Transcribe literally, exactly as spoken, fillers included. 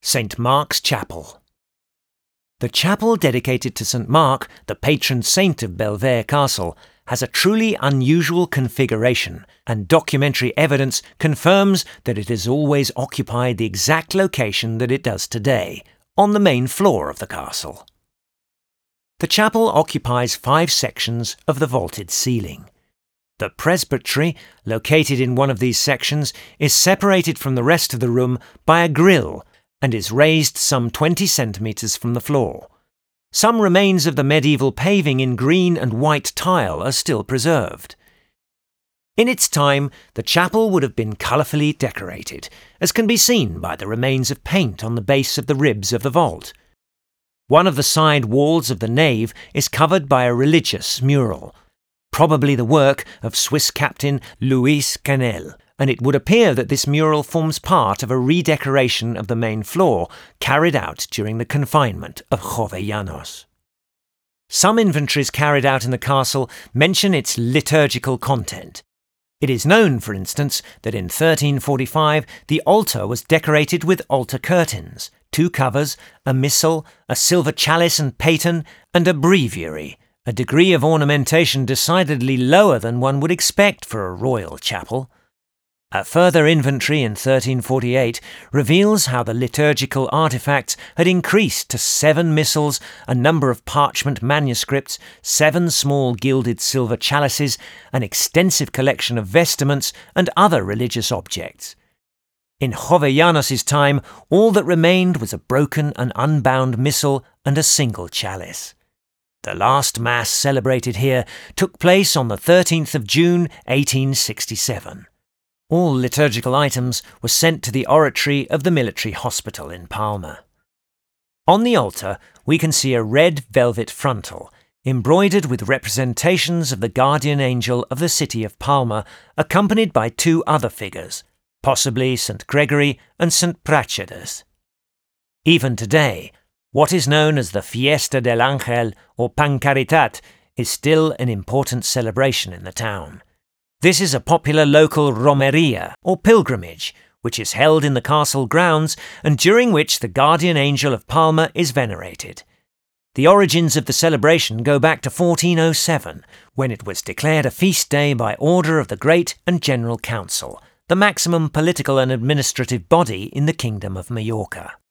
Saint Mark's Chapel. The chapel dedicated to Saint Mark, the patron saint of Belvoir Castle, has a truly unusual configuration, and documentary evidence confirms that it has always occupied the exact location that it does today, on the main floor of the castle. The chapel occupies five sections of the vaulted ceiling. The presbytery, located in one of these sections, is separated from the rest of the room by a grille and is raised some twenty centimetres from the floor. Some remains of the medieval paving in green and white tile are still preserved. In its time, the chapel would have been colourfully decorated, as can be seen by the remains of paint on the base of the ribs of the vault. One of the side walls of the nave is covered by a religious mural, probably the work of Swiss captain Louis Canel, and it would appear that this mural forms part of a redecoration of the main floor carried out during the confinement of Jovellanos. Some inventories carried out in the castle mention its liturgical content. It is known, for instance, that in thirteen forty-five the altar was decorated with altar curtains, two covers, a missal, a silver chalice and paten, and a breviary, a degree of ornamentation decidedly lower than one would expect for a royal chapel. A further inventory in thirteen forty-eight reveals how the liturgical artefacts had increased to seven missals, a number of parchment manuscripts, seven small gilded silver chalices, an extensive collection of vestments, and other religious objects. In Jovellanos' time, all that remained was a broken and unbound missal and a single chalice. The last Mass celebrated here took place on the thirteenth of June, eighteen sixty-seven. All liturgical items were sent to the oratory of the military hospital in Palma. On the altar, we can see a red velvet frontal, embroidered with representations of the guardian angel of the city of Palma, accompanied by two other figures, possibly Saint Gregory and Saint Praxedes. Even today, what is known as the Fiesta del Ángel or Pancaritat is still an important celebration in the town. This is a popular local romeria, or pilgrimage, which is held in the castle grounds and during which the guardian angel of Palma is venerated. The origins of the celebration go back to fourteen oh seven, when it was declared a feast day by order of the Great and General Council, the maximum political and administrative body in the Kingdom of Majorca.